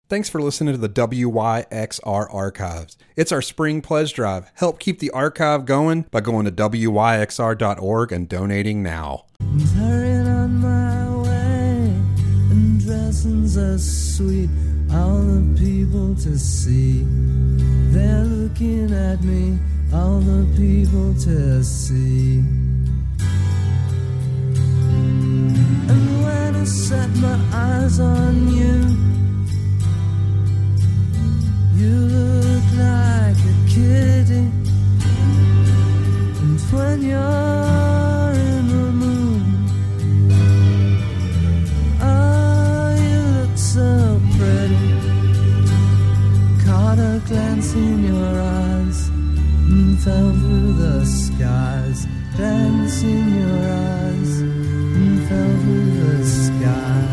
Thanks for listening to the WYXR Archives. It's our spring pledge drive. Help keep the archive going by going to WYXR.org and donating now. I'm hurrying on my way, and dressing so sweet, all the people to see. They're looking at me, all the people to see. And when I set my eyes on you, you look like a kitty. And when you're in the mood, oh, you look so pretty. Caught a glance in your eyes and fell through the skies. Glance in your eyes and fell through the skies.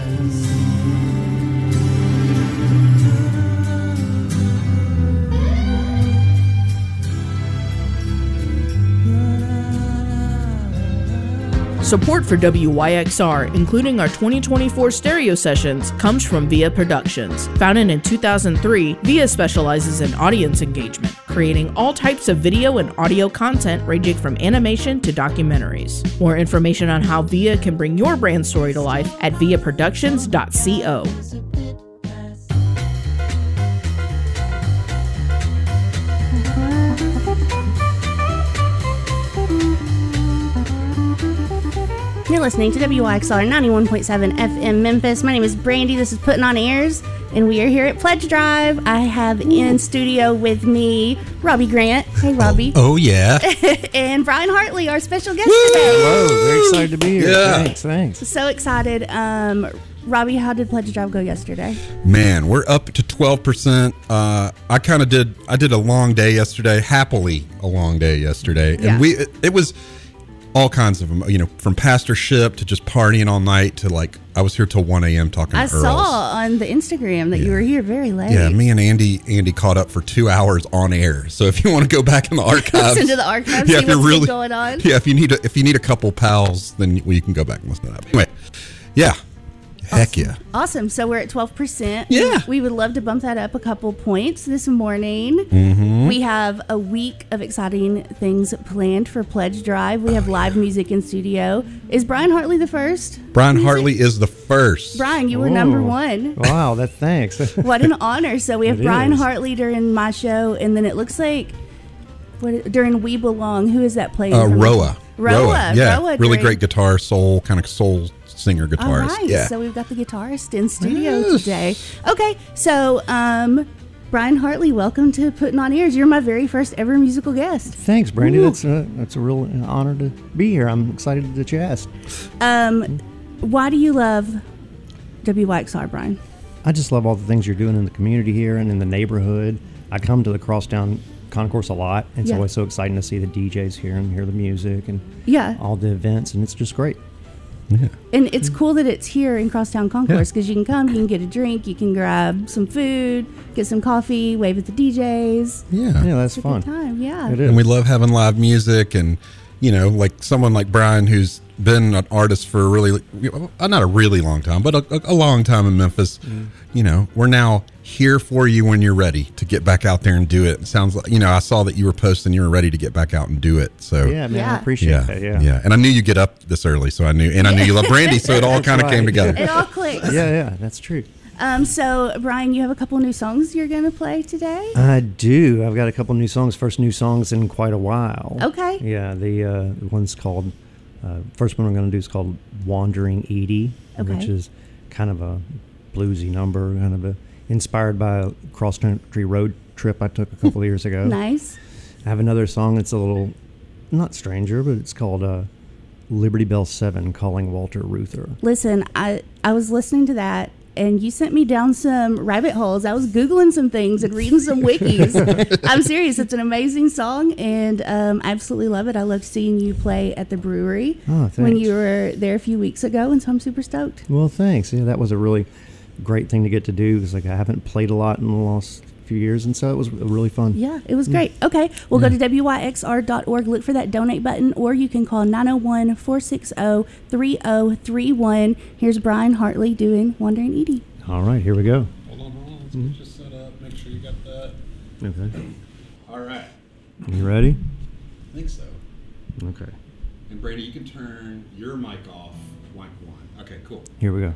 Support for WYXR, including our 2024 stereo sessions, comes from VIA Productions. Founded in 2003, VIA specializes in audience engagement, creating all types of video and audio content ranging from animation to documentaries. More information on how VIA can bring your brand story to life at viaproductions.co. You're listening to WYXR 91.7 FM Memphis. My name is Brandy. This is Putting on Airs, and we are here at Pledge Drive. I have in studio with me Robbie Grant. Hey, Robbie. Oh yeah. And Brian Hartley, our special guest today. Hello. Very excited to be here. Yeah. Thanks. So excited. Robbie, how did Pledge Drive go yesterday? Man, we're up to 12%. I did a long day yesterday, happily a long day yesterday. Yeah. And it was all kinds of them, from pastorship to just partying all night to I was here till 1 a.m. talking to I Earls. saw on the Instagram that you were here very late. Yeah, me and Andy caught up for 2 hours on air. So if you want to go back in the archives, listen to the archives, yeah, see what's been going on. Yeah, if you need a couple pals, then you can go back and listen to that. Anyway, yeah. Heck yeah. Awesome. So we're at 12%. Yeah. We would love to bump that up a couple points this morning. Mm-hmm. We have a week of exciting things planned for Pledge Drive. We have live music in studio. Is Brian Hartley the first? Brian Hartley is the first. Brian, you were number one. Wow, thanks. What an honor. So we have It Brian is. Hartley during my show, and then it looks like during We Belong. Who is that playing? Roa. Yeah. Roa really during- great guitar, soul singer guitarist. All right, Yeah. so we've got the guitarist in studio today. Okay, so Brian Hartley, welcome to Putting on Ears. You're my very first ever musical guest. Thanks, Brandy. Woo. That's a real honor to be here. I'm excited that you asked. Why do you love WYXR, Brian? I just love all the things you're doing in the community here and in the neighborhood. I come to the Crosstown Concourse a lot. It's Yeah. always so exciting to see the DJs here and hear the music and Yeah. all the events, and it's just great. Yeah. And it's cool that it's here in Crosstown Concourse because you can come, you can get a drink, you can grab some food, get some coffee, wave at the DJs. Yeah. Yeah, that's It's a fun. good time, yeah. It is. And we love having live music, and someone like Brian, who's been an artist for not a really long time, but a long time in Memphis. We're now here for you when you're ready to get back out there and do it. It sounds like, I saw that you were posting you were ready to get back out and do it. So Yeah, man, Yeah. I appreciate that. Yeah. And I knew you get up this early, so I knew you love Brandy, so it all kind of right. came together. It all clicks. Yeah, that's true. So, Brian, you have a couple new songs you're going to play today? I do. I've got a couple new songs. First new songs in quite a while. Okay. Yeah, the one's called, first one I'm going to do is called Wandering Edie, Okay. which is kind of a bluesy number, inspired by a cross-country road trip I took a couple of years ago. Nice. I have another song that's a little, not stranger, but it's called Liberty Bell 7, Calling Walter Reuther. Listen, I was listening to that, and you sent me down some rabbit holes. I was Googling some things and reading some wikis. I'm serious. It's an amazing song, and I absolutely love it. I loved seeing you play at the brewery Oh, when thanks. you were there a few weeks ago, and so I'm super stoked. Well, thanks. Yeah, that was a really great thing to get to do because I haven't played a lot in the last few years, and so it was really fun. Yeah, it was great. Okay, we'll go to WYXR.org, look for that donate button, or you can call 901-460-3031. Here's Brian Hartley doing Wandering Edie. All right, here we go. Just set up. Make sure you got that. Okay. All right. You ready? I think so. Okay. And Brady, you can turn your mic off. Mic 1. Okay, cool. Here we go.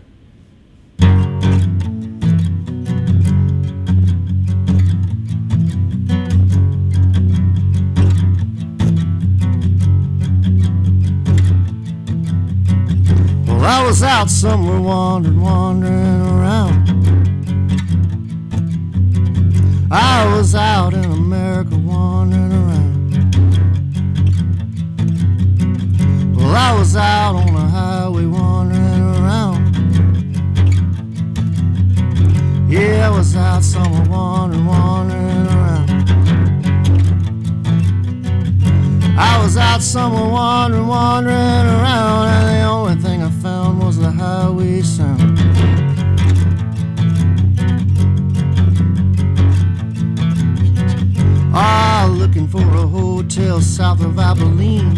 Well, I was out somewhere wandering around. I was out in America wandering around. Well, I was out on the highway wandering around. Yeah, I was out somewhere wandering around. I was out somewhere wandering around, and the only thing I found was the highway sound. Looking for a hotel south of Abilene.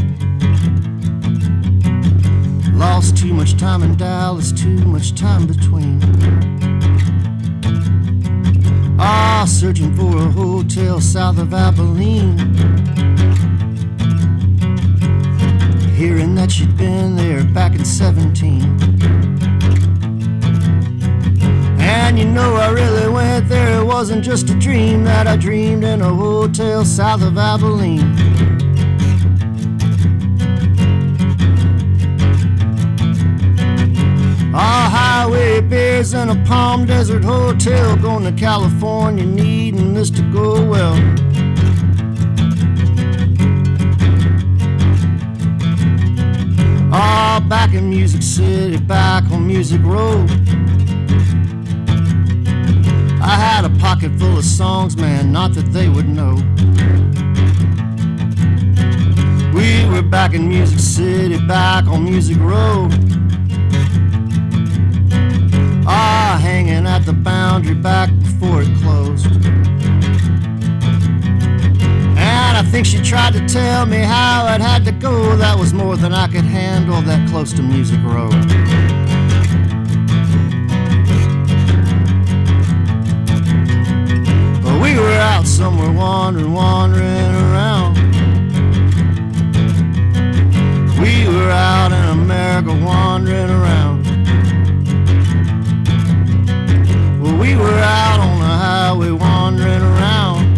Lost too much time in Dallas, too much time between. Searching for a hotel south of Abilene. Hearing that you'd been there back in 17. And you know I really went there. It wasn't just a dream that I dreamed in a hotel south of Abilene. Highway bears in a Palm Desert hotel. Going to California, needing this to go well. Back in Music City, back on Music Road. I had a pocket full of songs, man, not that they would know. We were back in Music City, back on Music Road. Hanging at the Boundary back before it closed. And I think she tried to tell me how it had to go. That was more than I could handle, that close to Music Road. But we were out somewhere wandering around. We were out in America wandering around. Well, we were out on the highway wandering around.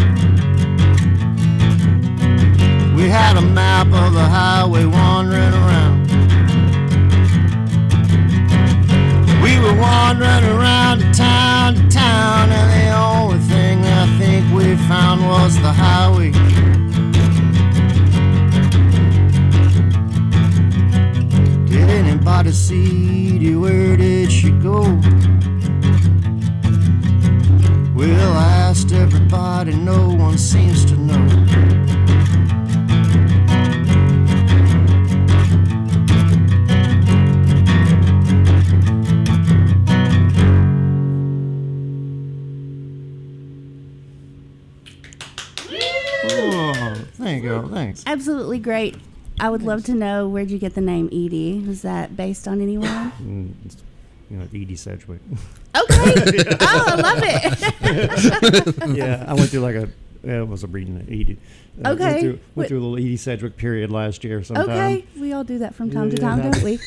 We had a map of the highway wandering around. We were wandering around to town, and the only thing I think we found was the highway. Did anybody see you? Where did she go? Well, I asked everybody, no one seems to know. There you go, thanks. Absolutely great. I would love to know, where'd you get the name Edie? Was that based on anyone? Edie Sedgwick. Okay. Oh, I love it. Yeah, I went through it was a breeding Edie. Okay. Went through a little Edie Sedgwick period last year sometime. Okay. We all do that from time to time, don't we?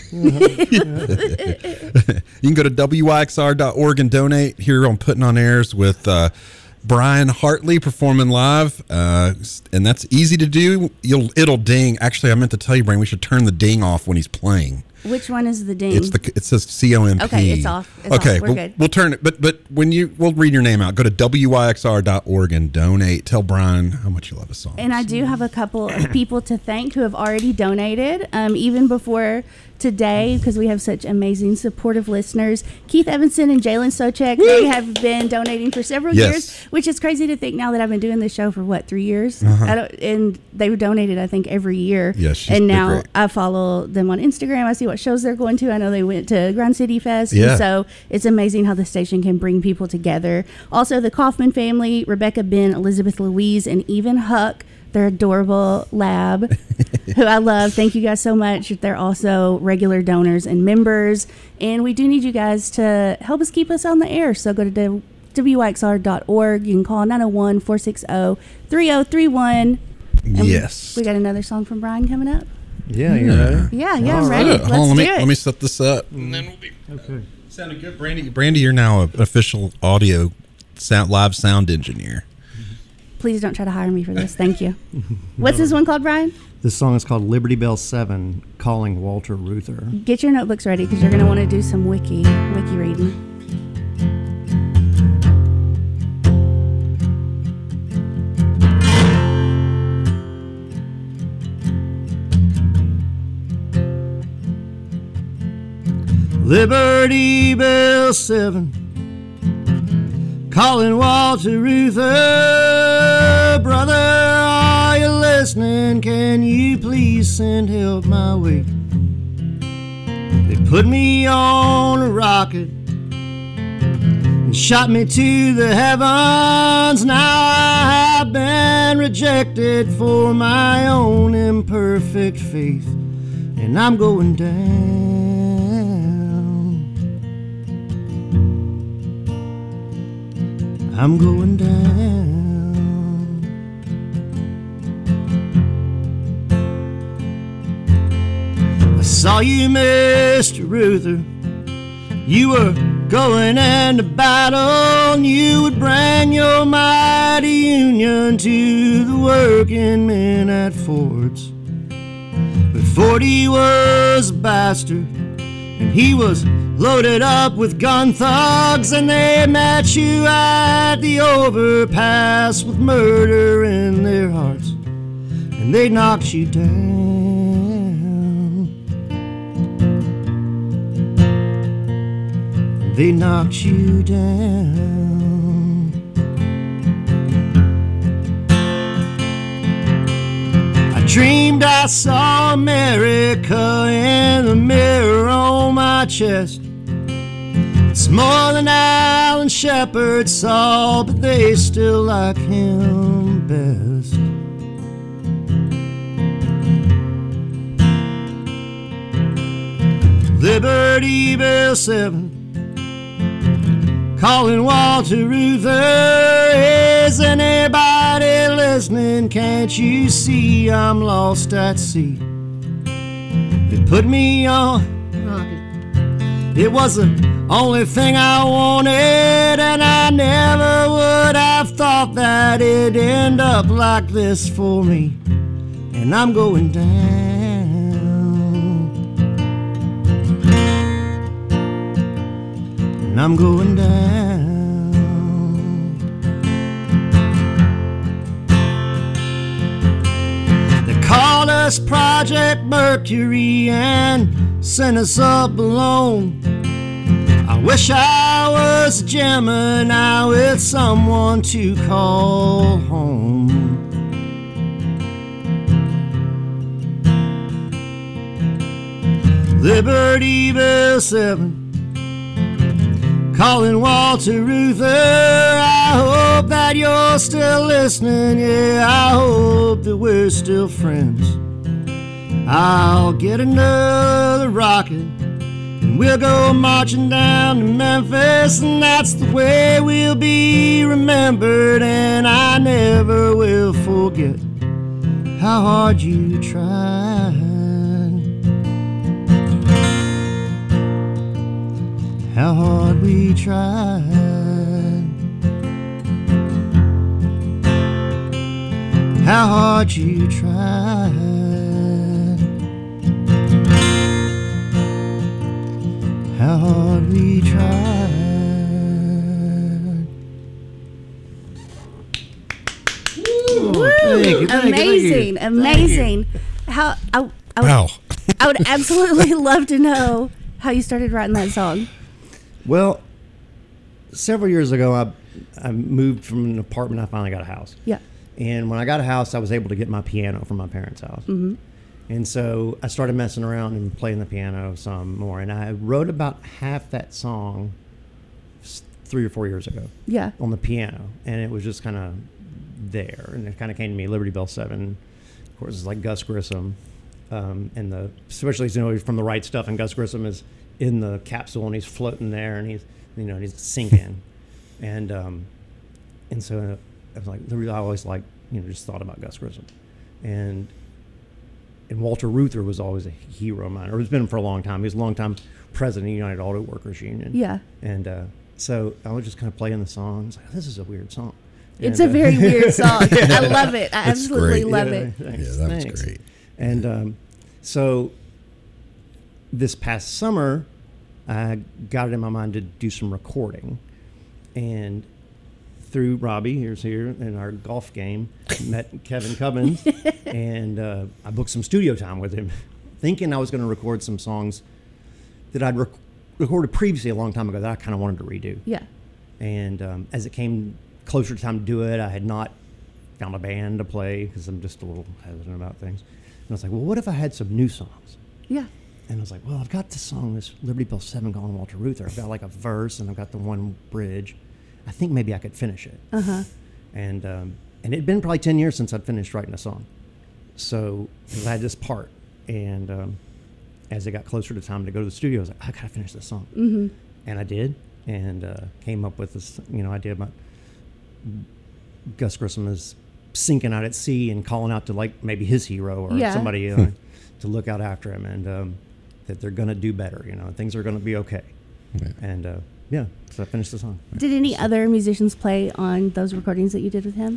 You can go to WYXR.org and donate. Here on Putting on Airs with Brian Hartley performing live, and that's easy to do. It'll ding. Actually, I meant to tell you, Brian, we should turn the ding off when he's playing. Which one is the ding? It says COMP. Okay, it's off. Okay, We're good. We'll turn it. But when we'll read your name out. Go to WYXR.org and donate. Tell Brian how much you love his song. And I do have a couple of people to thank who have already donated, even before today, because we have such amazing supportive listeners. Keith Evanson and Jalen Sochek, they have been donating for several years, which is crazy to think now that I've been doing this show for 3 years, and they've donated I think every year. Yes, and now great. I follow them on Instagram. I see what shows they're going to. I know they went to Grind City Fest, Yeah. and so it's amazing how the station can bring people together. Also, the Kaufman family, Rebecca, Ben, Elizabeth, Louise, and even Huck, their adorable lab, who I love. Thank you guys so much. They're also regular donors and members. And we do need you guys to help us keep us on the air. So go to WYXR.org. You can call 901-460-3031. Yes. We got another song from Brian coming up. Yeah, you ready? Yeah, I'm All ready. right. Let's Hold on, do let it. me set this up, and then we'll be Okay. sounding good. Brandy, you're now an official audio live sound engineer. Please don't try to hire me for this. Thank you. What's this one called, Brian? This song is called Liberty Bell 7, Calling Walter Reuther. Get your notebooks ready because you're going to want to do some wiki reading. Liberty Bell 7, calling Walter Reuther. Brother, are you listening? Can you please send help my way? They put me on a rocket and shot me to the heavens. Now I have been rejected for my own imperfect faith, and I'm going down. I'm going down. I saw you, Mr. Reuther. You were going into battle, and you would bring your mighty union to the working men at Ford's. But Ford, he was a bastard, and he was loaded up with gun thugs, and they met you at the overpass with murder in their hearts, and they knocked you down. They knocked you down. I dreamed I saw America in the mirror on my chest. It's more than Alan Shepard saw, but they still like him best. Liberty Bell 7, calling Walter Reuther. Is anybody listening? Can't you see I'm lost at sea? They put me on rocket. It was the only thing I wanted, and I never would have thought that it'd end up like this for me. And I'm going down. And I'm going down. They called us Project Mercury and sent us up alone. I wish I was a Gemini with someone to call home. Liberty Bell 7, calling Walter Reuther. I hope that you're still listening. Yeah, I hope that we're still friends. I'll get another rocket and we'll go marching down to Memphis, and that's the way we'll be remembered. And I never will forget how hard you tried, how hard we tried, how hard you tried, how hard we tried. Woo! Amazing, amazing. How Wow. I would absolutely love to know how you started writing that song. Well, several years ago, I moved from an apartment. I finally got a house. Yeah. And when I got a house, I was able to get my piano from my parents' house. Mm-hmm. And so I started messing around and playing the piano some more. And I wrote about half that song 3 or 4 years ago. Yeah. On the piano. And it was just kind of there. And it kind of came to me, Liberty Bell 7. Of course, it's like Gus Grissom. And especially, from the right stuff. And Gus Grissom is in the capsule and he's floating there and he's sinking. And so I was like, I always like, just thought about Gus Grissom. And Walter Reuther was always a hero of mine, or has been for a long time. He was a long time president of the United Auto Workers Union. Yeah. And so I was just kind of playing the song. I was like, this is a weird song. It's a very weird song. I love it. I absolutely great. love it. Thanks, that was great. And so this past summer, I got it in my mind to do some recording. And through Robbie, here's here, in our golf game, met Kevin Cubbins. And I booked some studio time with him, thinking I was going to record some songs that I'd recorded previously a long time ago that I kind of wanted to redo. Yeah. And as it came closer to time to do it, I had not found a band to play because I'm just a little hesitant about things. And I was like, well, what if I had some new songs? Yeah. And I was like, well, I've got this song, this Liberty Bell 7 calling Walter Reuther. I've got like a verse and I've got the one bridge. I think maybe I could finish it. Uh-huh. And it had been probably 10 years since I'd finished writing a song. So I had this part. And as it got closer to time to go to the studio, I was like, I got to finish this song. Mm-hmm. And I did. And came up with this, idea about Gus Grissom is sinking out at sea and calling out to like maybe his hero or somebody to look out after him, and that they're going to do better, things are going to be okay. Yeah. And so I finished the song. Did any other musicians play on those recordings that you did with him?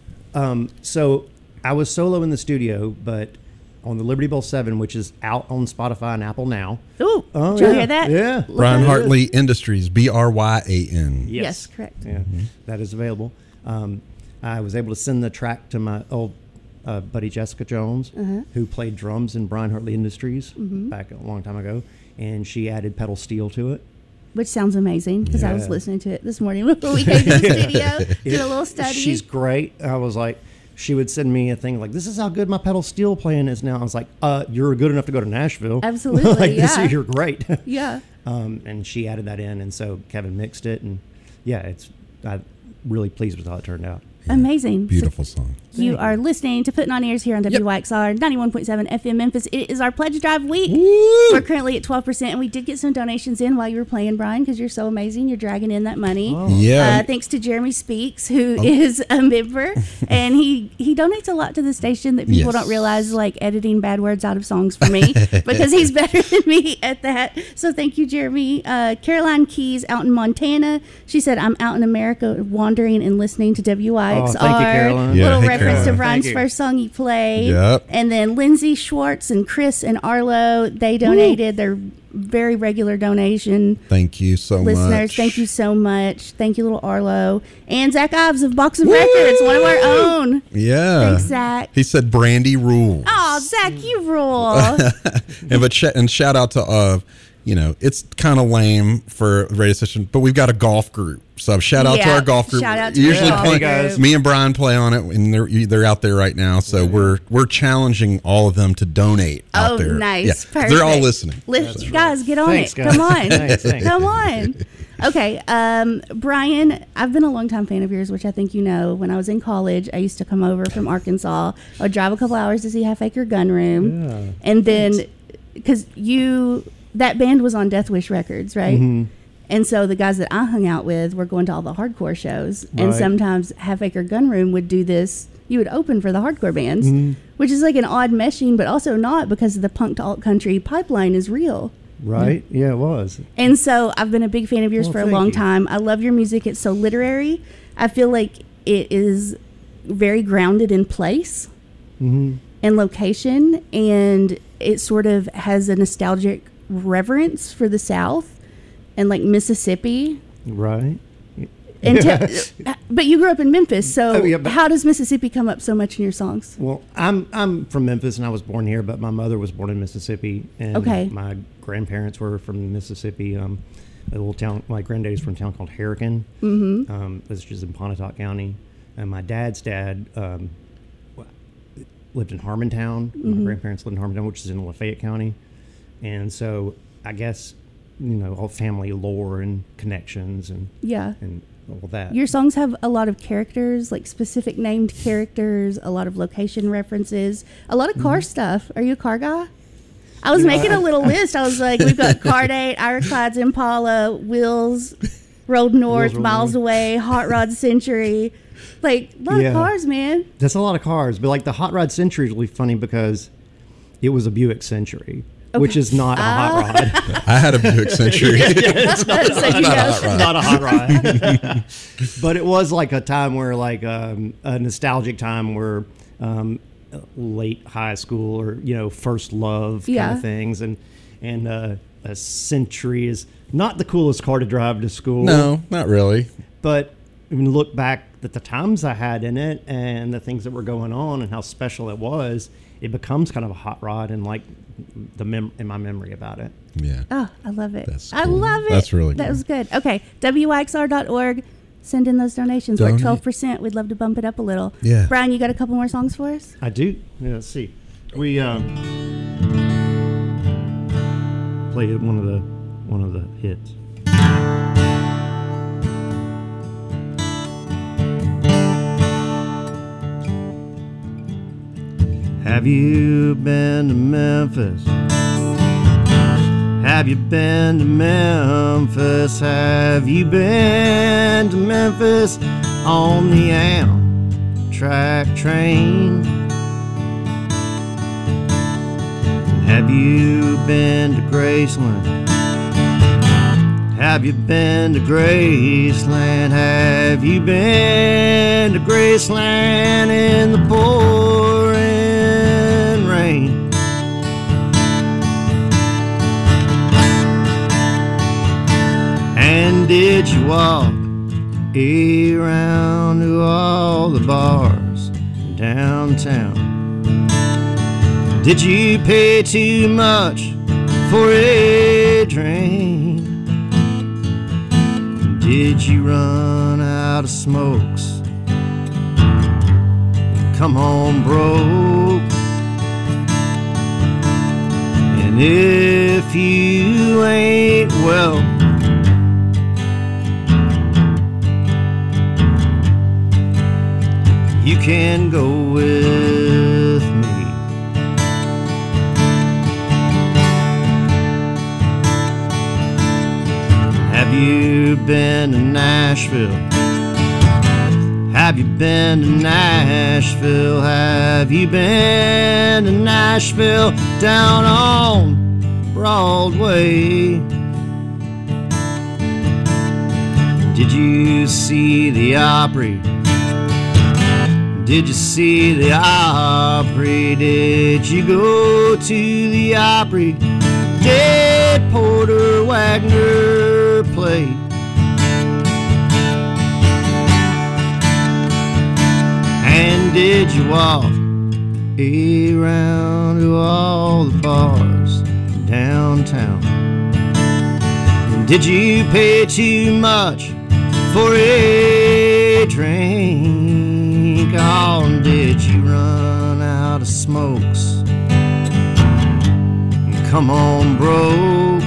So I was solo in the studio, but on the Liberty Bell 7, which is out on Spotify and Apple now. Ooh, did you hear that? Yeah. Brian Hartley Industries, Bryan. Yes, correct. Yeah, that is available. I was able to send the track to my old buddy Jessica Jones, who played drums in Brian Hartley Industries back a long time ago, and she added pedal steel to it. Which sounds amazing, because I was listening to it this morning before we came to the studio, did a little study. She's great. I was like, she would send me a thing like, this is how good my pedal steel playing is now. I was like, you're good enough to go to Nashville. Absolutely, like, you're great. Yeah. And she added that in, and so Kevin mixed it, and I'm really pleased with how it turned out. Amazing. Beautiful song. You are listening to Putting on Ears here on WYXR 91.7 FM Memphis. It is our Pledge Drive week. Woo! We're currently at 12%, and we did get some donations in while you were playing, Brian, because you're so amazing. You're dragging in that money. Oh. Yeah. Thanks to Jeremy Speaks, who is a member, and he donates a lot to the station that people don't realize, like editing bad words out of songs for me, because he's better than me at that. So thank you, Jeremy. Caroline Keys out in Montana. She said, I'm out in America wandering and listening to WYXR. Oh, thank you, Caroline. Yeah, Little hey, reference to Caroline. Brian's first song he played. Yep. And then Lindsay Schwartz and Chris and Arlo, they donated their very regular donation. Thank you so Listeners, much. thank you so much. Thank you, little Arlo. And Zach Ives of Box of Records, one of our own. Yeah. Thanks, Zach. He said Brandy rules. Oh, Zach, you rule. And shout out to it's kind of lame for the radio station, but we've got a golf group. So shout out to our golf group. Shout out to Usually our golf play, group. me and Brian play on it, and they're out there right now. So we're challenging all of them to donate out there. Oh, nice. Yeah, Perfect. they're all listening. Guys, get on Thanks, it. guys. Come on. Thanks. Come on. Okay, Brian, I've been a longtime fan of yours, which I think you know. When I was in college, I used to come over from Arkansas. I would drive a couple hours to see Half Acre Gun Room. Yeah. And then, because that band was on Death Wish Records, right? Mm-hmm. And so the guys that I hung out with were going to all the hardcore shows. And Right. sometimes Half Acre Gun Room would do this. You would open for the hardcore bands, which is like an odd meshing, but also not, because the punk to alt country pipeline is real. Right? Yeah, it was. And so I've been a big fan of yours Well, for a thank long you. time. I love your music. It's so literary. I feel like it is very grounded in place Mm-hmm. and location, and it sort of has a nostalgic reverence for the South and like Mississippi. Right. And but you grew up in Memphis, so Oh, yeah, but- how does Mississippi come up so much in your songs? Well, I'm from Memphis, and I was born here, but my mother was born in Mississippi, and Okay. my grandparents were from Mississippi. A little town. My granddaddy's from a town called Harrican, which is in Pontotoc County, and my dad's dad lived in Harmontown. My grandparents lived in Harmontown, which is in Lafayette County, and so I guess all family lore and connections and Yeah. all that. Your songs have a lot of characters, like specific named characters, a lot of location references, a lot of car stuff. Are you a car guy? I was making a little list. I was like, we've got Car Date, Ironclad's Impala, Wheels, Road North, Road Miles North. Away, Hot Rod Century. Like, a lot Yeah. of cars, man. That's a lot of cars. But like the Hot Rod Century is really funny because it was a Buick Century, which is not a hot rod. I had a Buick Century. So, you know. Not a hot rod. But it was like a time where, like, a nostalgic time where late high school or, first love kind Yeah. of things. And a Century is not the coolest car to drive to school. No, not really. But when you look back at the times I had in it and the things that were going on and how special it was, it becomes kind of a hot rod and like in my memory about it. Yeah. Oh, I love it. That's I cool. love it. That's really That cool. was good. Okay, WYXR.org. Send in those donations. We're at Donate. 12%. We'd love to bump it up a little. Yeah. Brian, you got a couple more songs for us? I do. Yeah, let's see. We played one of the hits. Have you been to Memphis? Have you been to Memphis? Have you been to Memphis on the Amtrak train? Have you been to Graceland? Have you been to Graceland? Have you been to Graceland in the pouring rain? And did you walk around to all the bars downtown? Did you pay too much for a drink? Did you run out of smokes? Come home broke? And if you ain't well, you can go with me. Have you been to Nashville? Have you been to Nashville? Have you been to Nashville down on Broadway? Did you see the Opry? Did you see the Opry? Did you go to the Opry? Did Porter Wagner play? And did you walk around to all the bars downtown? Did you pay too much for a drink? Oh, and did you run out of smokes? Come on, bro.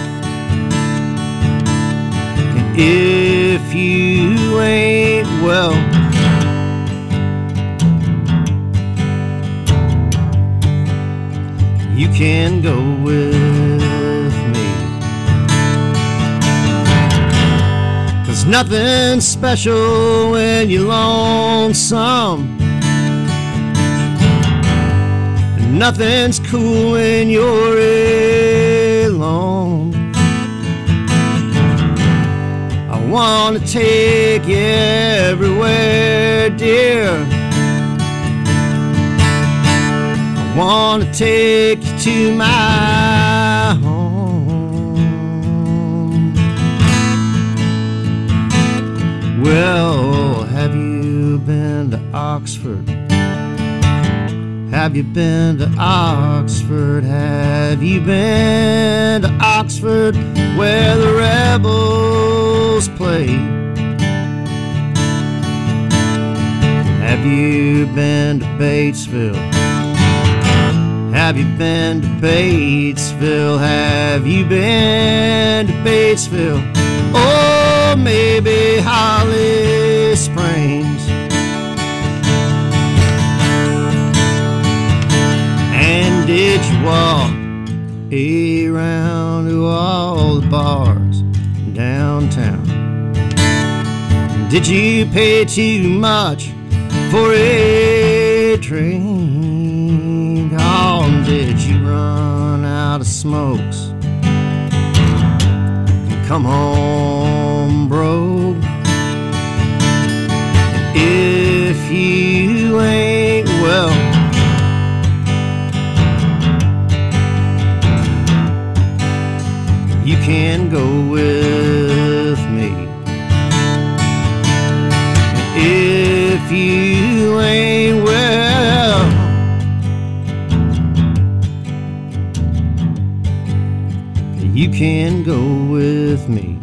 And if you ain't well, you can go with me. 'Cause nothing's special when you're lonesome. Nothing's cool when you're alone. I wanna take you everywhere, dear. I wanna take you to my home. Well, have you been to Oxford? Have you been to Oxford? Have you been to Oxford where the rebels play? Have you been to Batesville? Have you been to Batesville? Have you been to Batesville? Or maybe Holly Springs? And did you walk around to all the bars downtown? Did you pay too much for a drink? Oh, did you run out of smokes and come home broke? If you ain't well, you can go with me. If you ain't well, you can go with me.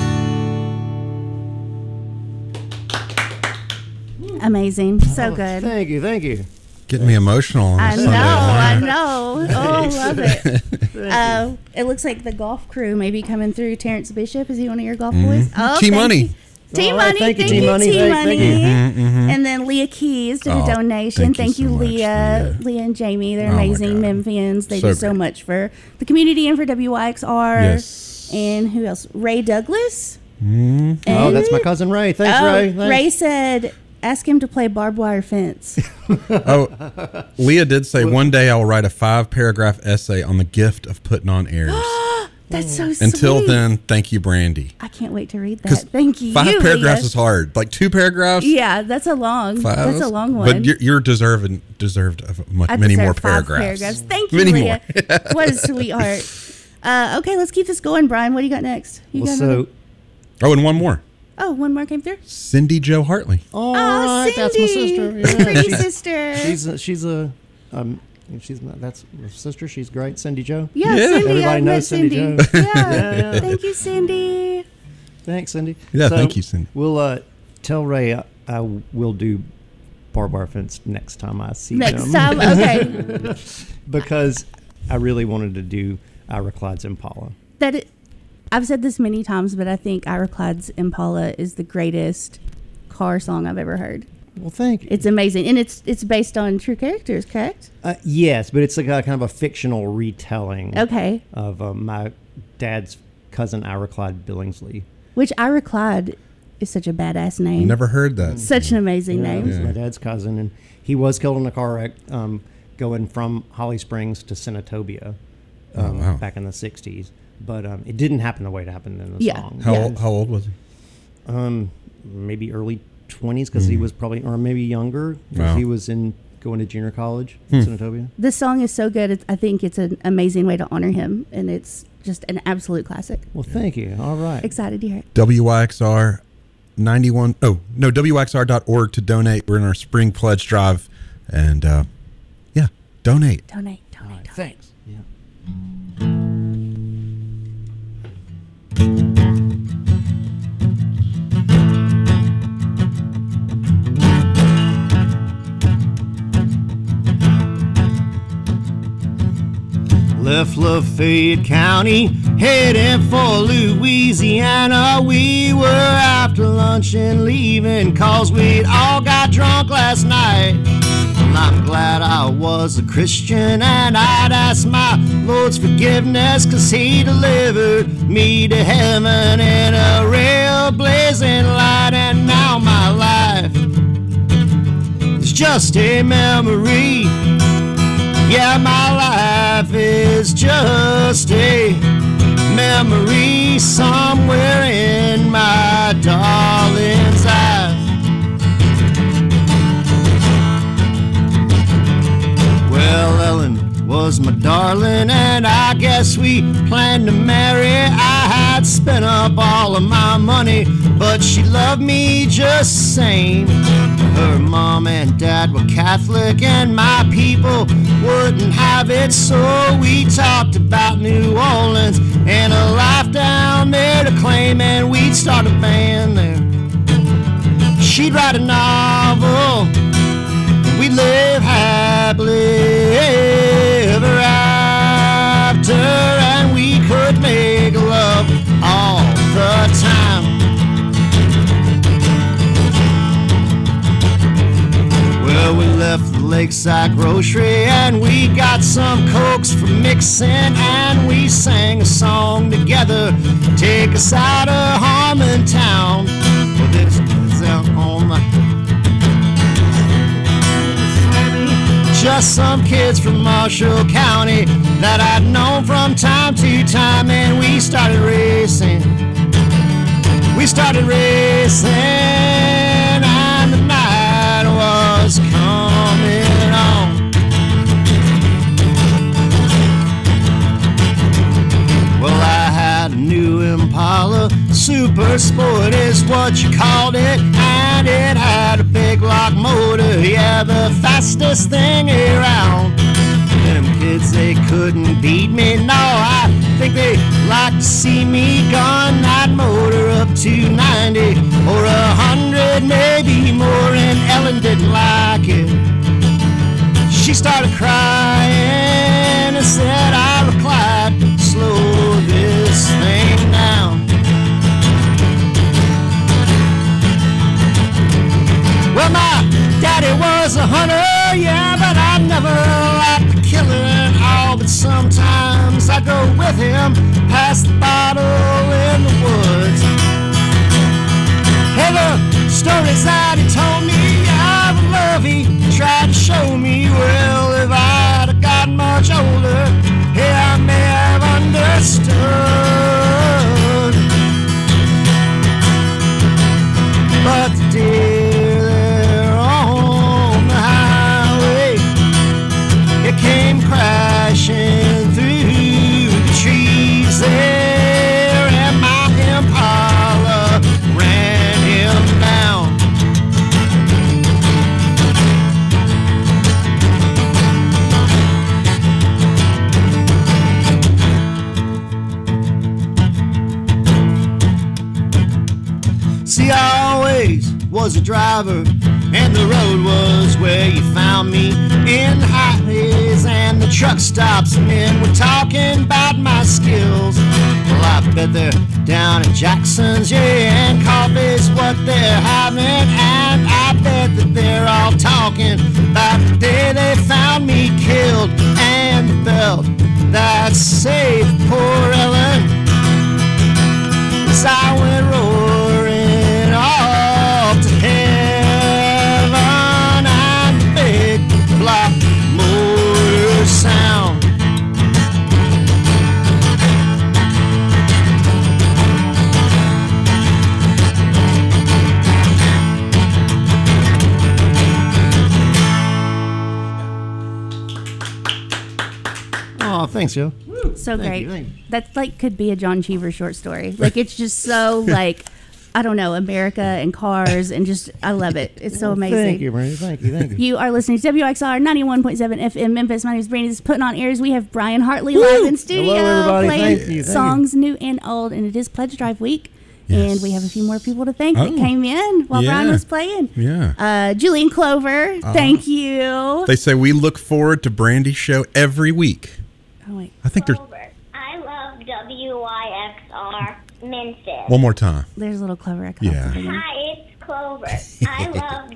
Amazing. So good. Thank you, thank you. Getting me emotional on a I Sunday know. morning. Oh, love it. It looks like the golf crew may be coming through. Terrence Bishop, is he one of your golf boys? Oh, T-Money. T-Money, Thank you, thank you, T-Money. T-Money. Thank you. And then Leah Keys did a Oh, donation. thank you Thank you, so much, Leah. Leah. Leah and Jamie, they're Oh my amazing God. Memphians. They So do so great. much for the community and for WYXR. Yes. And who else? Ray Douglas. Mm. Oh, that's my cousin Ray. Thanks, Ray. Thanks. Ray said, ask him to play barbed wire fence. Oh, Leah did say one day I'll write a 5-paragraph essay on the gift of putting on airs. That's so sweet. Until then, thank you, Brandy. I can't wait to read that. 'Cause Thank you. 5 paragraphs Leah. is hard. Like 2 paragraphs. Yeah, that's a long. 5 That's a is- long one. But you're deserved of many deserve more 5 paragraphs. Thank you, Many Leah. What a sweetheart. Okay, let's keep this going, Brian. What do you got next? You Well, got another- so, Oh, and one more. Oh, one more came through. Cindy Jo Hartley. all Oh, right, that's my sister. Cindy. Yeah, Pretty sister. that's my sister. She's great, Cindy Jo. Yeah, Yeah. Cindy. Everybody I've met knows Cindy Jo. Yeah. Yeah. Thank you, Cindy. Thanks, Cindy. Yeah, thank you, Cindy. We'll tell Ray I will do barbed wire fence next time I see Next him. time, okay. Because I really wanted to do Ira Clyde's Impala. I've said this many times, but I think Ira Clyde's Impala is the greatest car song I've ever heard. Well, thank you. It's amazing, and it's based on true characters, correct? Yes, but it's like a kind of a fictional retelling Okay. of my dad's cousin Ira Clyde Billingsley. Which Ira Clyde is such a badass name. Never heard that. Such an amazing Yeah, name. he's my dad's cousin, and he was killed in a car wreck going from Holly Springs to Senatobia wow. back in the 60s. But it didn't happen the way it happened in the Yeah. song. How old was he? Maybe early 20s, because he was probably, or maybe younger, because Wow. he was going to junior college in Senatobia. This song is so good. I think it's an amazing way to honor him, and it's just an absolute classic. Well, thank you. All right. Excited to hear it. WYXR 91. Oh, no, WYXR.org to donate. We're in our spring pledge drive. And yeah, donate. Donate. Thanks. Yeah. Left Lafayette County, heading for Louisiana. We were after lunch and leaving, 'cause we'd all got drunk last night. Well, I'm glad I was a Christian, and I'd ask my Lord's forgiveness, 'cause he delivered me to heaven in a real blazing light. And now my life is just a memory. Yeah, my life is just a memory somewhere in my darling's eyes. Well, Ellen was my darling, and I guess we planned to marry. I had spent up all of my money, but she loved me just the same. Her mom and dad were Catholic, and my people wouldn't have it, so we talked about New Orleans and a life down there to claim, and we'd start a band there. She'd write a novel, we'd live happily ever after, and we could make love all the time. Well, we left the Lakeside Grocery, and we got some Cokes for mixing, and we sang a song together, take us out of Harmontown. Well, this is plus some kids from Marshall County that I'd known from time to time, and we started racing. We started racing, and the night was coming on. Well, I had a new Impala, Super Sport is what you called it, and it had a big block motor, yeah, the fastest thing around. Them kids, they couldn't beat me, no, I think they like to see me gun that motor up to 90 or 100, maybe more, and Ellen didn't like it. She started crying and said, I replied, slow this thing down. Well, my daddy was a hunter, yeah, but I never liked the killing and all. But sometimes I go with him past the bottle in the woods. Hey, the stories that he told me of love he tried to show me. Well, if I'd have gotten much older, hey, I may have understood. But the deer there on the highway, it came crashing through the trees there, and my Impala ran him down. See, I always was a driver, and the road was where you found me. In the highways and the truck stops, men were talking about my skills. Well, I bet they're down in Jackson's, yeah, and coffee's what they're having. And I bet that they're all talking about the day they found me killed, and the belt that saved poor Ellen as I went roaring off to heaven, and the big block motor sound. Oh, thanks, Joe. So great. you, thank you. That's like could be a John Cheever short story. Like it's just so like I don't know, America and cars and just I love it. It's so amazing. Thank you, Brandy. Thank you. Thank you. You are listening to WXR 91.7 FM Memphis. My name is Brandy. This is Putting on Airs. We have Brian Hartley live in studio everybody. playing Thank you. songs new and old, and it is Pledge Drive week. And we have a few more people to thank that came in while Yeah. Brian was playing. Yeah. Julian Clover, thank you. They say we look forward to Brandy's show every week. Oh wait. I think there's Clover. I love WYXR Memphis. one more time. There's a little Clover echo. Yeah. Hi, it's Clover. I love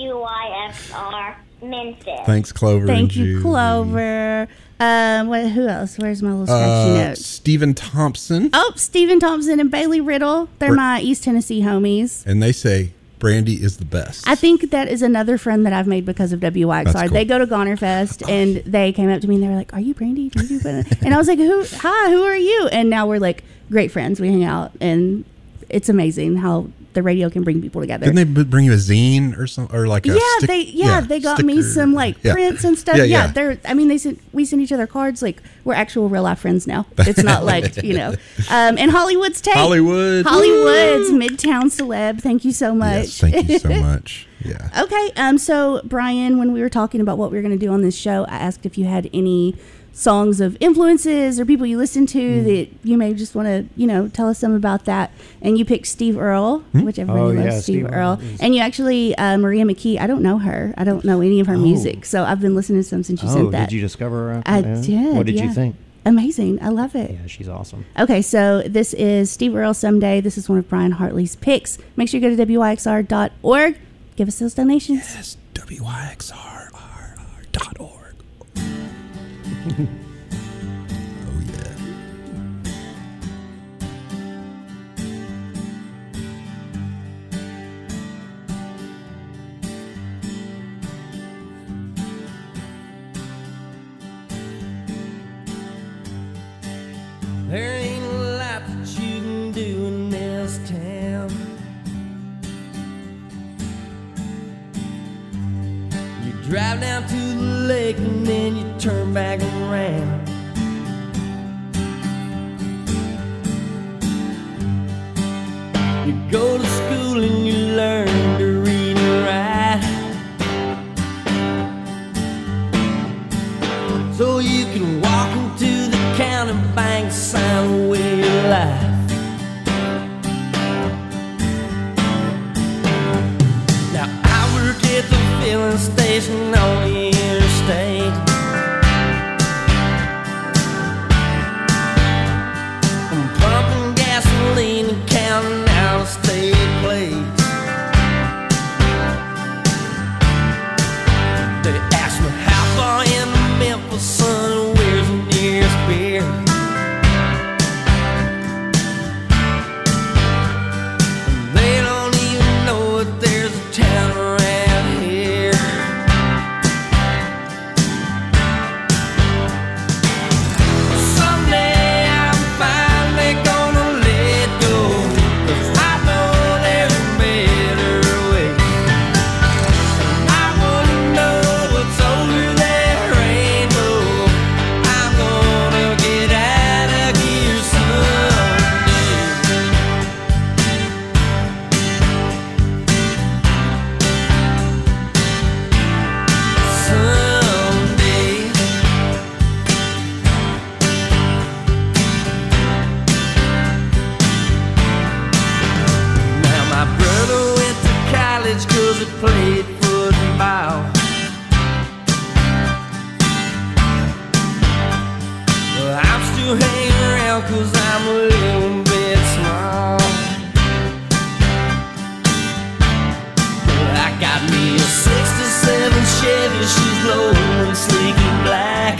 WYXR Memphis. Thanks, Clover. and Thank you, Julie. Clover. Who else? Where's my little scratchy note? Stephen Thompson. Oh, Stephen Thompson and Bailey Riddle. They're my East Tennessee homies. And they say Brandy is the best. I think that is another friend that I've made because of WYXR. That's cool. They go to Goner Fest and they came up to me and they were like, "Are you Brandy? Do you do that?" And I was like, Hi, who are you?" And now we're like great friends. We hang out and it's amazing how the radio can bring people together. Didn't they bring you a zine or something, or like a they got me sticker. some like Yeah. prints and stuff. Yeah. They're we send each other cards. Like we're actual real life friends now. It's not like and Hollywood's Tate. Hollywood's Midtown celeb. Thank you so much. Yes, thank you so much. Yeah. Okay. So Brian, when we were talking about what we were going to do on this show, I asked if you had any songs of influences or people you listen to that you may just want to, tell us some about that. And you picked Steve Earle, which everybody loves Steve Earle. And you actually, Maria McKee, I don't know her. I don't know any of her music. So I've been listening to some since you sent that. Did you discover her? I did. What did you think? Amazing. I love it. Yeah, she's awesome. Okay, so this is Steve Earle Someday. This is one of Brian Hartley's picks. Make sure you go to WYXR.org. Give us those donations. Yes, WYXR.org. Oh, yeah. drive down to the lake and then you turn back around. You go to school and you learn to read and write, so you can walk into the county bank, sign away your life. Now I work at the filling station on the interstate. I'm pumping gasoline and counting out a state plates. They ask me how far into Memphis, son, where's the nearest beer? And they don't even know that there's a town around here. Someday I'm finally gonna let go, 'cause I know there's a better way. And I wanna know what's over that rainbow. I'm gonna get out of here someday. Someday. Now my brother went to college 'cause he played football. Well, I'm still hanging around 'cause I'm a little bit small. Well, I got me a 67 Chevy, she's low and sleek and black.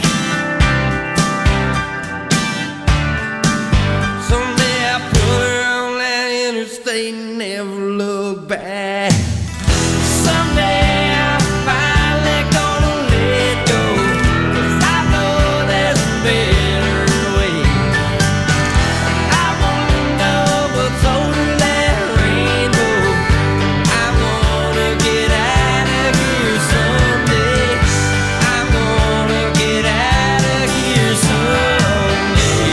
Someday I put her on that interstate and never look back. Someday I'm finally gonna let go, 'cause I know there's a better way. I wanna know what's over that rainbow. I'm gonna get out of here someday. I'm gonna get out of here someday.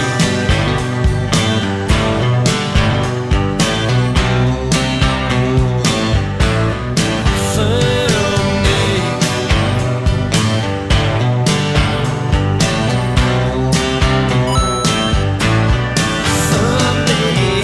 Someday. Someday.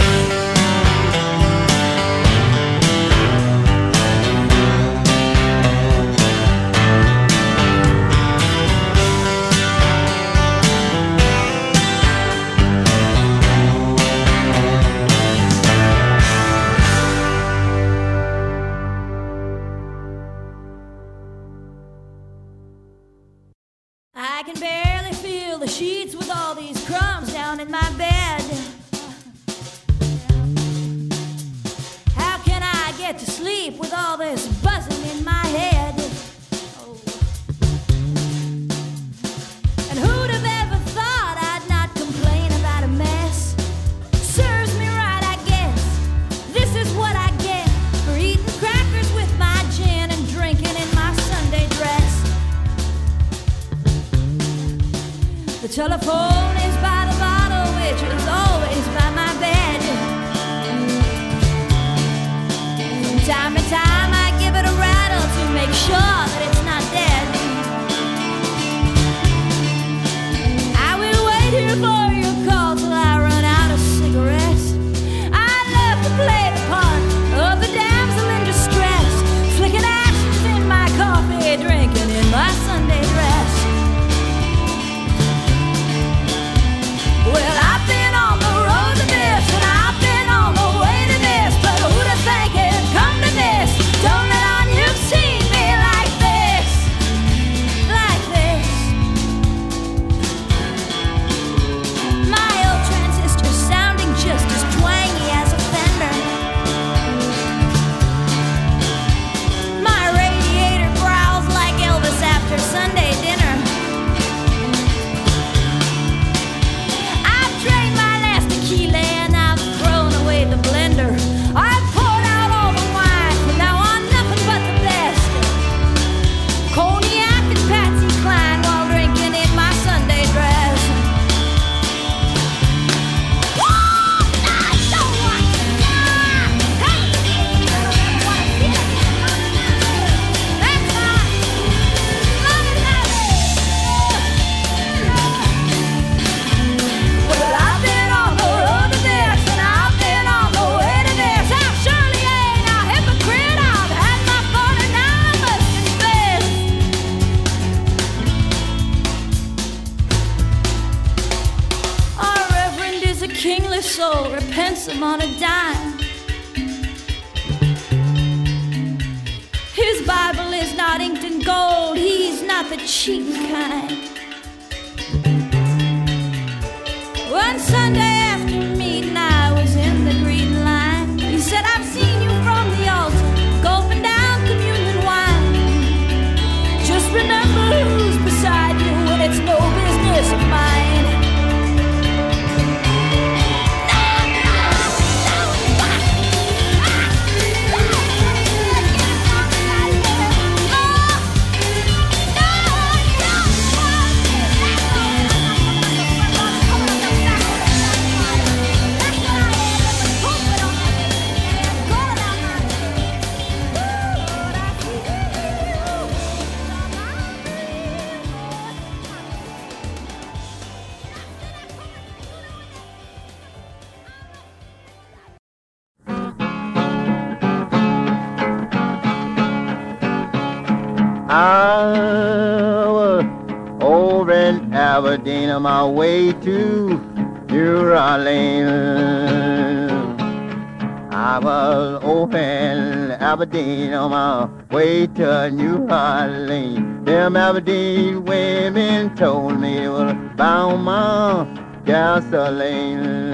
I can barely feel the sheets with all these crumbs down in my bed. How can I get to sleep with all this buzzing in my head? Oh. And who'd have ever thought I'd not complain about a mess? Serves me right, I guess. This is what I get for eating crackers with my gin and drinking in my Sunday dress. The telephone is by the bottle, which is always by my bed. From time to time I give it a rattle to make sure that it's not dead. I will wait here for your call till I run out of cigarettes. I love to play the part of the damsel in distress, flicking ashes in my coffee, drinking in my Sunday dress. Well, I've been on the road to this, and I've been on the way to this, but who'd have think it'd come to this? soul repents him on a dime. His Bible is not inked in gold, he's not the cheating kind. One Sunday after meeting, I was in the green line. He said, I've seen you from the altar, gulping down communion wine. Just remember who's beside you when it's no business of mine. I was over in Aberdeen on my way to New Orleans. I was over in Aberdeen on my way to New Orleans. Them Aberdeen women told me it was about my gasoline.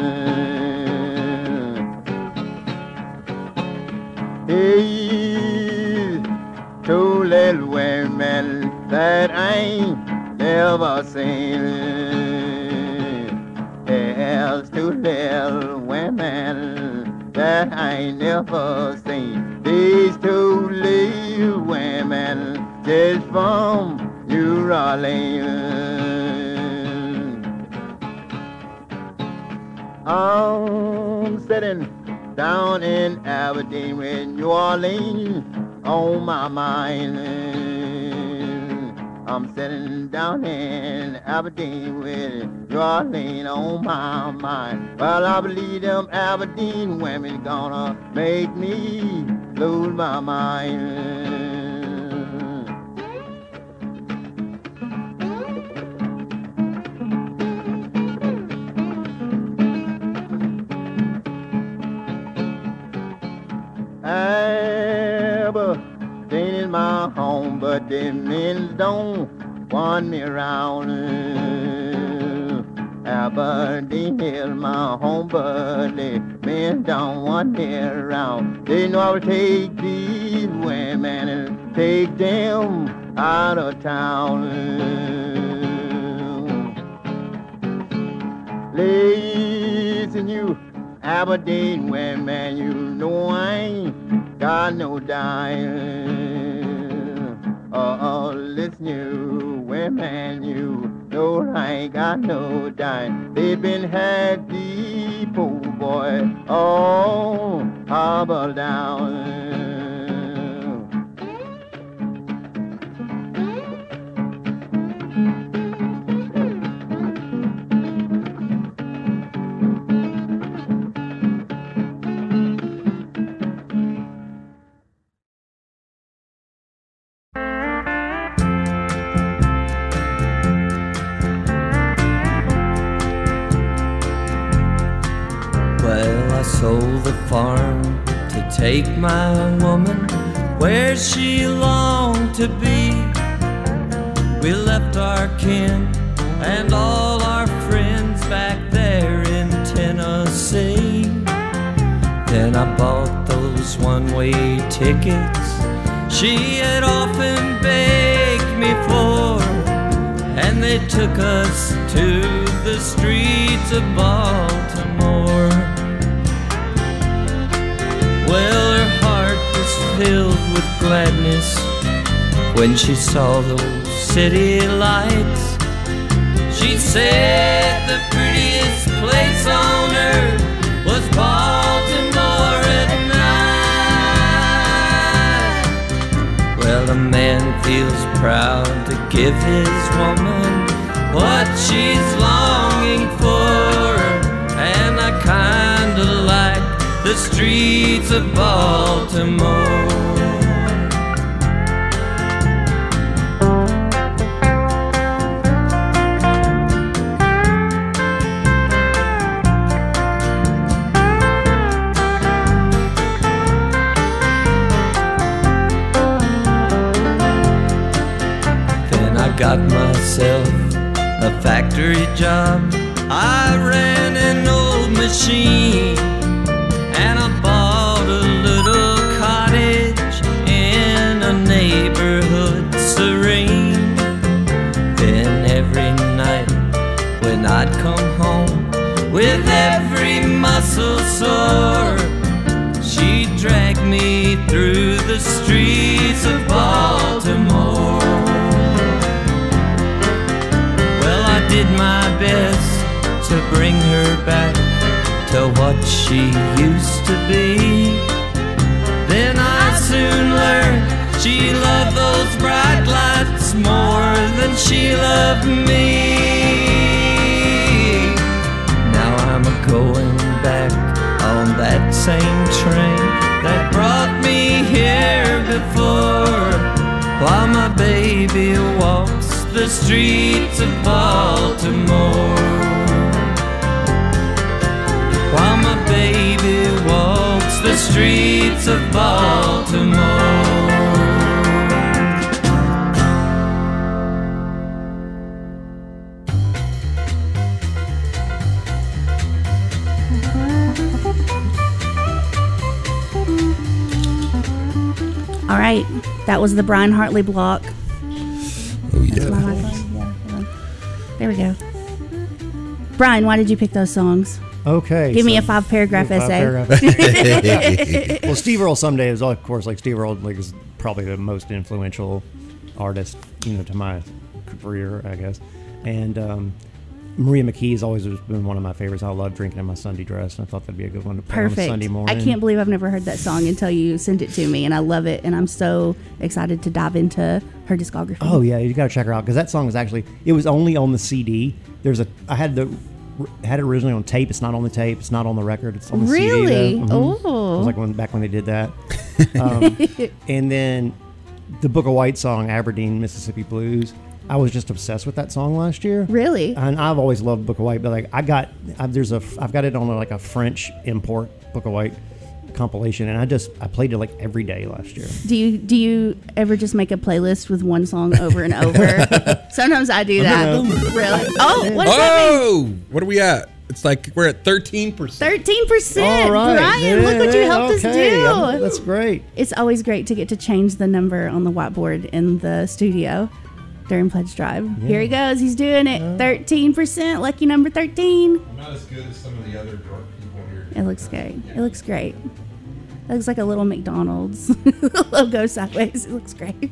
Hey, two little women that I ain't never seen. There's two little women that I ain't never seen. These two little women just from New Orleans. I'm sitting down in Aberdeen with New Orleans on my mind. I'm sitting down in Aberdeen with New Orleans on my mind. Well, I believe them Aberdeen women gonna make me lose my mind. Aberdeen is my home, but the men don't want me around. Aberdeen is my home, but the men don't want me around. They know I will take these women and take them out of town. Listen, you Aberdeen women, you know I ain't got no dime. Listen, you women, you know I ain't got no dime. They've been had the poor boy all hobbled down. Sold the farm to take my woman where she longed to be. We left our kin and all our friends back there in Tennessee. Then I bought those one-way tickets she had often begged me for, and they took us to the streets of Baltimore. Well, her heart was filled with gladness when she saw those city lights. She said the prettiest place on earth was Baltimore at night. Well, a man feels proud to give his woman what she's longing for, and I kinda like the streets of Baltimore. got myself a factory job. I ran an old machine, and I bought a little cottage in a neighborhood serene. Then every night when I'd come home with every muscle sore, she'd drag me through the streets of Baltimore. Well, I did my best to bring her back to what she used to be. Then I soon learned she loved those bright lights more than she loved me. Now I'm going back on that same train that brought me here before, while my baby walks the streets of Baltimore. While my baby walks the streets of Baltimore. All right, that was the Brian Hartley block. Oh, yeah. My microphone. Yeah, hold on. There we go. Brian, why did you pick those songs? Okay. Give me a 5-paragraph essay. Well, Steve Earle Someday is, of course, like Steve Earle is probably the most influential artist, to my career, I guess. And Maria McKee has always been one of my favorites. I love Drinking in My Sunday Dress, and I thought that'd be a good one to play on a Sunday morning. I can't believe I've never heard that song until you sent it to me, and I love it, and I'm so excited to dive into her discography. Oh yeah, you got to check her out because that song is actually, it was only on the CD. I had it originally on tape. It's not on the tape. It's not on the record. It's on the CD. Really? Oh. It was like back when they did that. And then the Book of White song, Aberdeen, Mississippi Blues. I was just obsessed with that song last year. Really? And I've always loved Book of White, but like I've got it on like a French import Book of White compilation, and I played it like every day last year. Do you ever just make a playlist with one song over and over? Sometimes I do that. Really? Oh, what does that mean? What are we at? It's like we're at 13%. 13%. All right. Brian, look what you helped us do. That's great. It's always great to get to change the number on the whiteboard in the studio during Pledge Drive. Yeah. Here he goes. He's doing it. 13%. Lucky number 13. I'm not as good as some of the other drunk people here. It looks great. It looks great. It looks like a little McDonald's logo sideways. It looks great.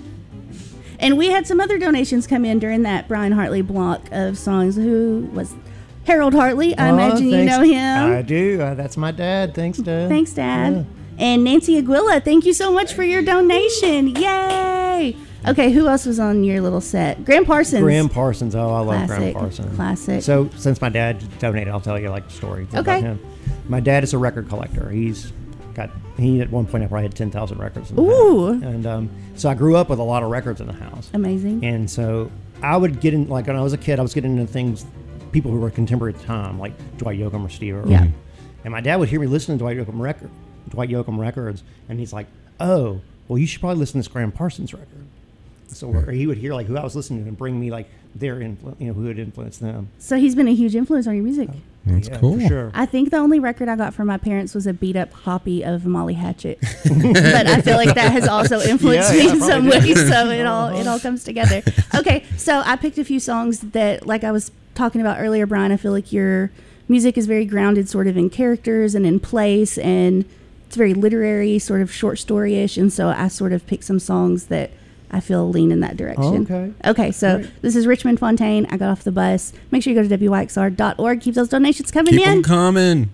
And we had some other donations come in during that Brian Hartley block of songs. Who was Harold Hartley? I imagine you know him. I do. That's my dad. Thanks, Dad. Thanks, Dad. Yeah. And Nancy Aguila, thank you so much for your donation. Yay! Okay, who else was on your little set? Graham Parsons. Graham Parsons. Oh, I love Graham Parsons. Classic. So, since my dad donated, I'll tell you like the story about him. My dad is a record collector. He at one point I probably had 10,000 records in the house. And so I grew up with a lot of records in the house. Amazing. And so I would get in, like when I was a kid, I was getting into things, people who were contemporary at the time, like Dwight Yoakam or Steve Earle. Yeah. And my dad would hear me listening to Dwight Yoakam records, and he's like, "Oh, well, you should probably listen to this Graham Parsons record." So he would hear like who I was listening to and bring me like their influence, who had influenced them. So he's been a huge influence on your music. That's cool. For sure. I think the only record I got from my parents was a beat up copy of Molly Hatchet, but I feel like that has also influenced me in some ways. So it all comes together. Okay, so I picked a few songs that, like I was talking about earlier, Brian, I feel like your music is very grounded, sort of in characters and in place, and it's very literary, sort of short story-ish. And so I sort of picked some songs that I feel lean in that direction. Okay, so this is Richmond Fontaine. I got off the bus. Make sure you go to WYXR.org. Keep those donations coming in. Keep them coming.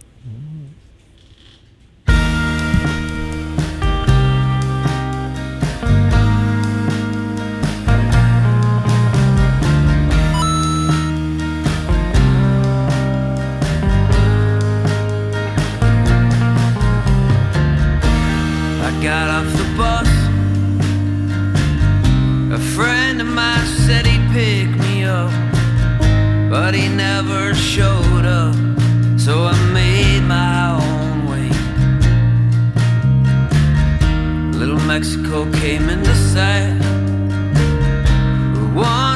I got off the bus. A friend of mine said he'd pick me up, but he never showed up, so I made my own way. Little Mexico came into sight. One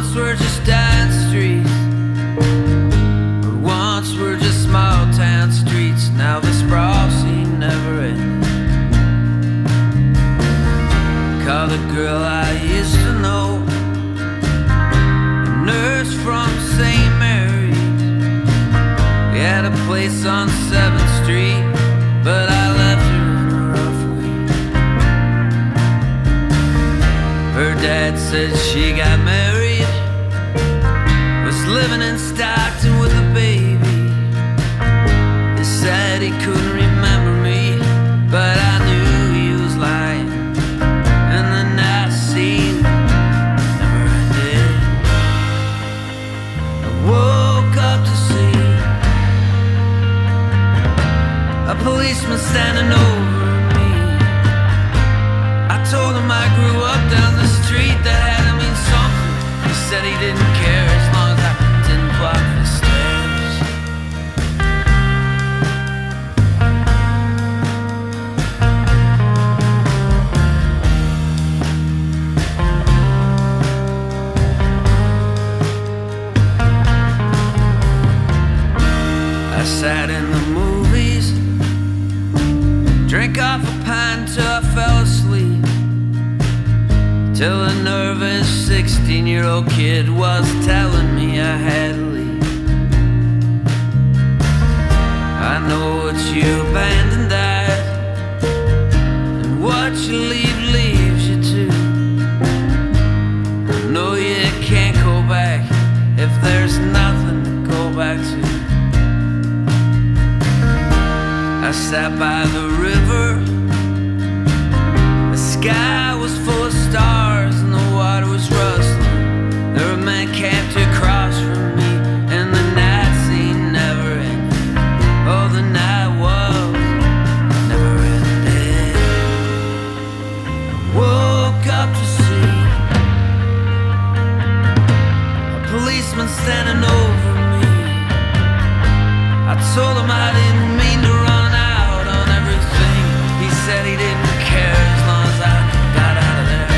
the girl I used to know, a nurse from St. Mary's. We had a place on 7th Street, but I left her in a rough way. Her dad said she got married, was living in Stockton with a baby. He said he couldn't remember me, but I knew he was lying. And the night scene never ended. I woke up to see a policeman standing over me. I told him I grew up down the street, that had to mean something. He said he didn't care as long as I didn't block the stairs. I sat in the movies, drank off a pint till I fell asleep, till a nervous 16-year-old kid was telling me I had to leave. I know what you abandoned that, and what you leave leaves you too. I know you can't go back if there's nothing to go back to. I sat by the river, the sky was full of stars and the water was rustling. There were men camped across from me, and the night scene never ended. Oh, the night was never ended. I woke up to see a policeman standing over me. I told him I didn't mean to run out on everything. He said he didn't care as long as I got out of there.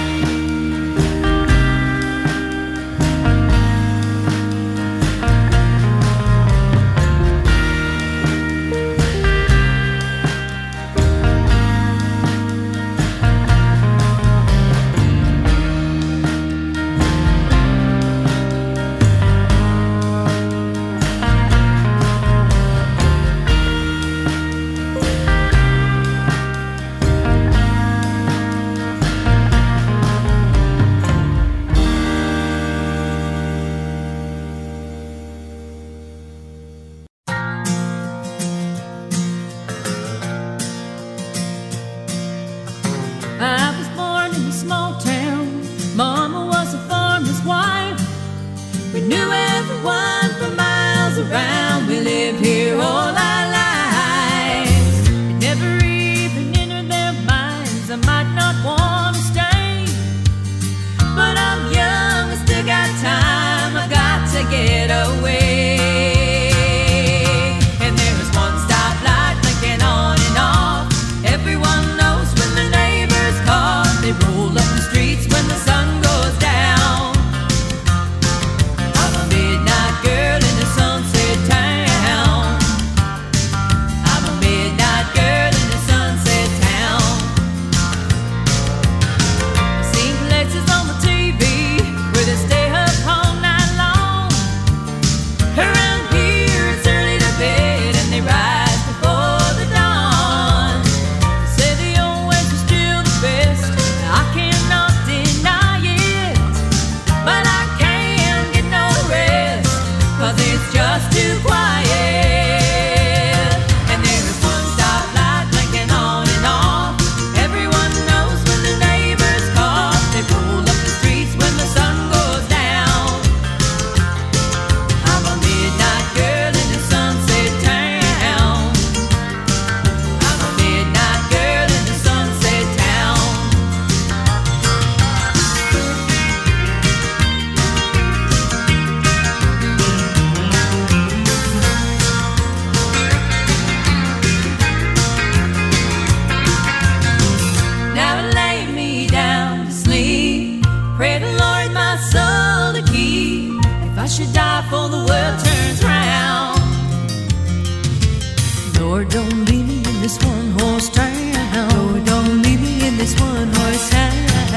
I was born in a small town. Mama was a farmer's wife. We knew everyone for miles around. We lived here all our lives. It never even entered their minds I might not want to stay. But I'm young, I still got time. I got to get away. And there was one stoplight blinking on and off. Everyone knows when the neighbors cough. They roll up the streets when the sun goes down. I'm a midnight girl in a sunset town. I'm a midnight girl in a sunset town. I've seen places on the TV where they stay up all night long. Around here it's early to bed and they rise before the dawn. They say the old ways are still the best. I cannot deny it, but I can't get no rest, 'cause it's just too quiet. And there is one stoplight blinking on and off. Everyone knows when the neighbors cough. They roll up the streets when the sun goes down. I'm a midnight girl in a sunset town. I'm a midnight girl in a sunset town. Now I lay me down to sleep. Pray the Lord my soul to keep. If I should die before the world turns round, Lord, don't leave me in this one horse town. Lord, don't leave me in this one horse town.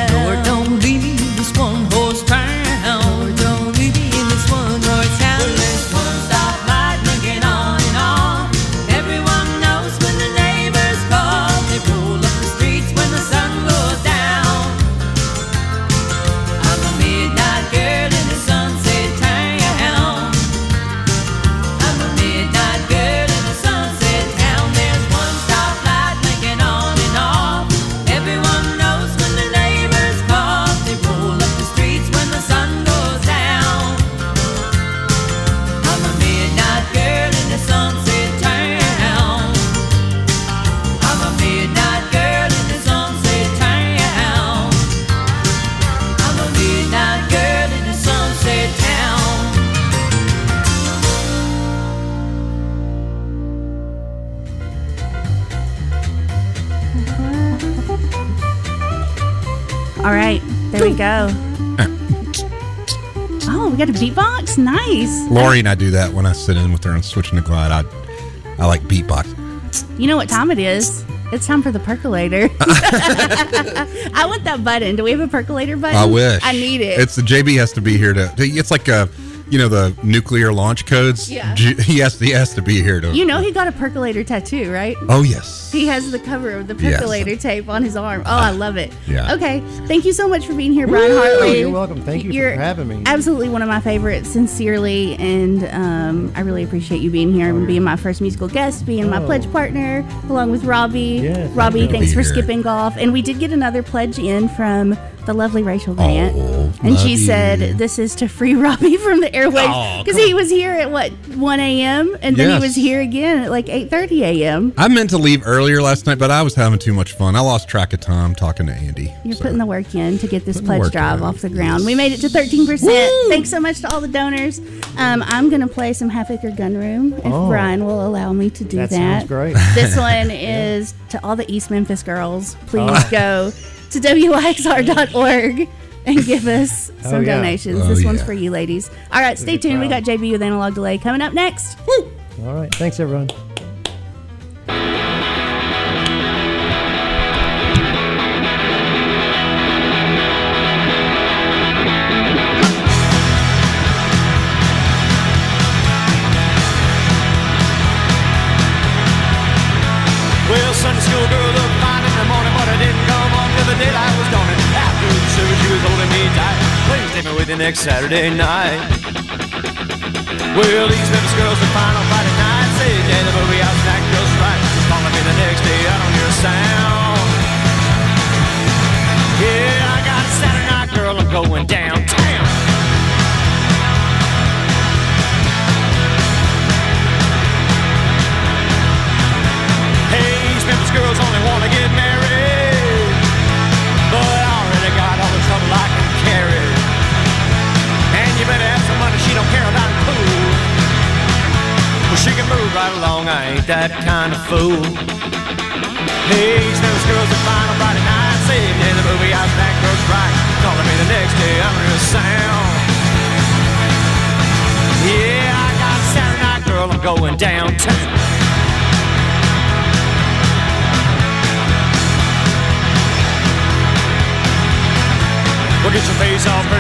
All right, there we go. Oh, we got a beatbox. Nice. Lori and I do that when I sit in with her and switching to Glide. I like beatbox. You know what time it is? It's time for the percolator. I want that button. Do we have a percolator button? I wish. I need it. It's the JB has to be here to. It's like the nuclear launch codes. Yeah. He has to be here to. You know he got a percolator tattoo, right? Oh yes. He has the cover of the percolator tape on his arm. Oh, I love it. Yeah. Okay. Thank you so much for being here, Brian Hartley. You're welcome. Thank you for having me. Absolutely one of my favorites, sincerely, and I really appreciate you being here and being my first musical guest, being my pledge partner, along with Robbie. Yeah, Robbie, thanks for here. skipping golf. And we did get another pledge in from the lovely Rachel Grant. And love she you. said this is to free Robbie from the airwaves because he was here at 1 a.m. and then he Yes. was here again at like 8:30 a.m. I meant to leave earlier last night, but I was having too much fun. I lost track of time talking to Andy. You're So, putting the work in to get this Putting the pledge work drive in. off the ground. We made it to 13%. Thanks so much to all the donors. I'm going to play some Half Acre Gun Room if Brian will allow me to do that. That sounds great. This one is to all the East Memphis girls. Please go to WIXR.org and give us some donations. This one's for you, ladies. All right, stay tuned. We got JB with Analog Delay coming up next. Woo! All right. Thanks, everyone. Well, Sunday school girl looked fine in the morning, but I didn't come home till the daylight was dawning. After the service, she was holding me tight. Please take me with you next Saturday night. Well, these Memphis girls look fine on Friday night. Say, day the movie out, snack girls right. Calling me the next day, I don't hear a sound. Yeah, I got a Saturday night girl, I'm going downtown. Memphis girls only want to get married, but I already got all the trouble I can carry. And you better have some money, she don't care about it, cool. Well, she can move right along, I ain't that kind of fool. Hey, these Memphis girls are fine on Friday night. Saved in the movie house, that girl's right. Calling me the next day, I'm real sound. Yeah, I got a Saturday night girl, I'm going downtown. Well, get your face off her.